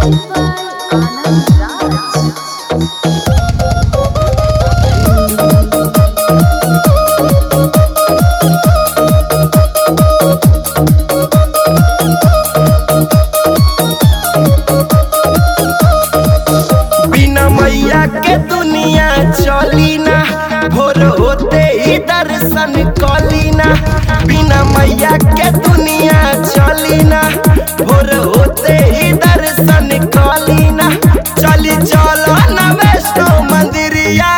बिना मैया के दुनिया चली ना, भोर होते ही दर्शन कली ना। बिना मैया के दुनिया चली ना, भोर होते ही दर्शन कली ना। चली चलो ना वैष्णो मंदिरिया,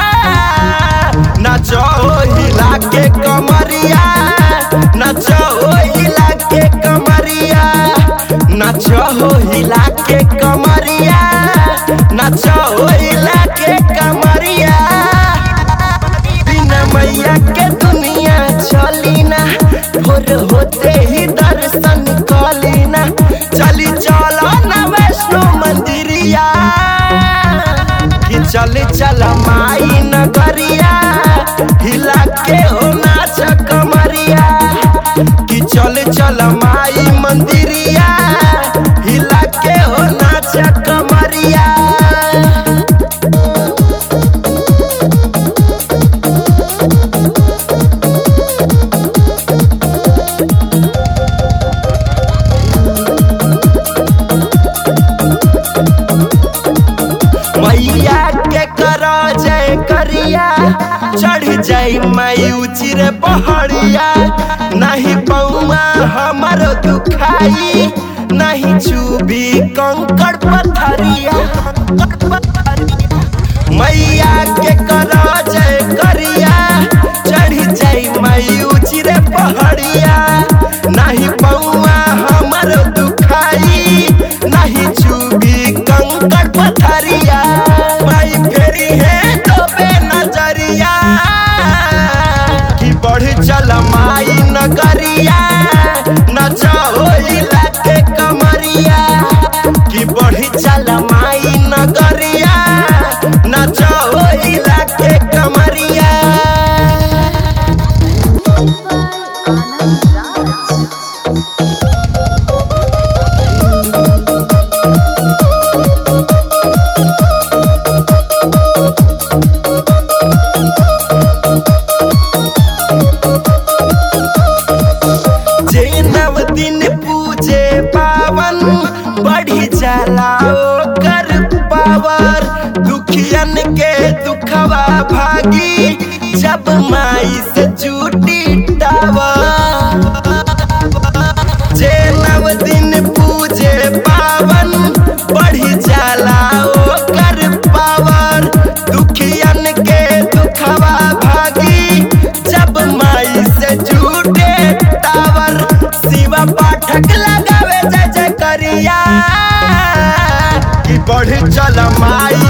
नाचो हिला के कमरिया, नाचो हिला के कमरिया, नाचो हिला के कमरिया, नाचो हिला के कमरिया। बिना मैया के दुनिया चली ना, भोर होते ही दर्शन कली ना। चली चलो ना वैष्णो मंदिरिया, कि चल चल माई नगरिया, हिला के हो नाच कमरिया। कि चल चल माई मंदिरिया, हिला के हो नाच कमरिया। मैया के करो जय करिया, चढ़ जाई माई उचिर पहाड़िया। नहीं पौआ हमर दुखाई, नहीं चुभी कंकड़ पथरिया। मैया के करो जय करिया, चढ़ जाई माई उचिर पहाड़िया। नहीं पौआ हमर दुखाई, नहीं चुभी कंकड़ पथरिया। माई फेरी है तो बे नजरिया, कि बढ़ चल माई नगरिया, नचो हिला के कमरिया। कि बढ़ चल माई नगरिया, नचो हिला के कमरिया। जे नव दिन पूजे पावन, बढ़ी जाला ओकर पावर। दुखियन के दुखवा भागी, जब माई से छूटी टावर। जे नव दिन पूजे पावन, बढ़ी जाला ओकर पावर। दुखियन के दुखवा भागी, जब माई से छूटे टावर। शिवा पाठक लगावे जय जय करिया, कि बढ़ चल माई